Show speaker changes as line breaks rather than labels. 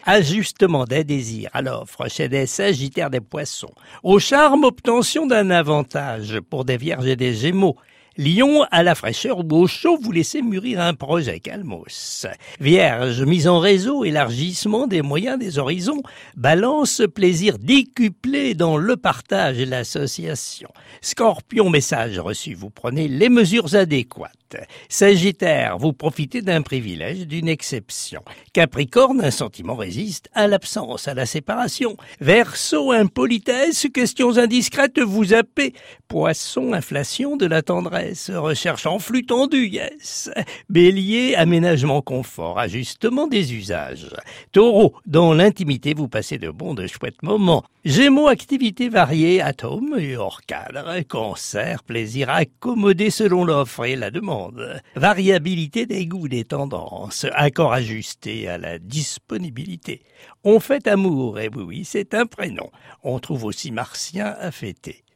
Ajustement des désirs à l'offre chez des Sagittaires des Poissons. Au charme, obtention d'un avantage pour des Vierges et des Gémeaux. Lion, à la fraîcheur ou au chaud, vous laissez mûrir un projet calmos. Vierge, mise en réseau, élargissement des moyens des horizons. Balance, plaisir décuplé dans le partage et l'association. Scorpion, message reçu, vous prenez les mesures adéquates. Sagittaire, vous profitez d'un privilège, d'une exception. Capricorne, un sentiment résiste à l'absence, à la séparation. Verseau, impolitesse, questions indiscrètes, vous happez. Poisson, inflation de la tendresse, recherche en flux tendu, yes. Bélier, aménagement confort, ajustement des usages. Taureau, dans l'intimité, vous passez de bons, de chouettes moments. Gémeaux, activités variées, atomes et hors cadre. Cancer, plaisir accommodé selon l'offre et la demande. Variabilité des goûts, des tendances. Accord ajusté à la disponibilité. On fait amour, et oui, c'est un prénom. On trouve aussi martien à fêter.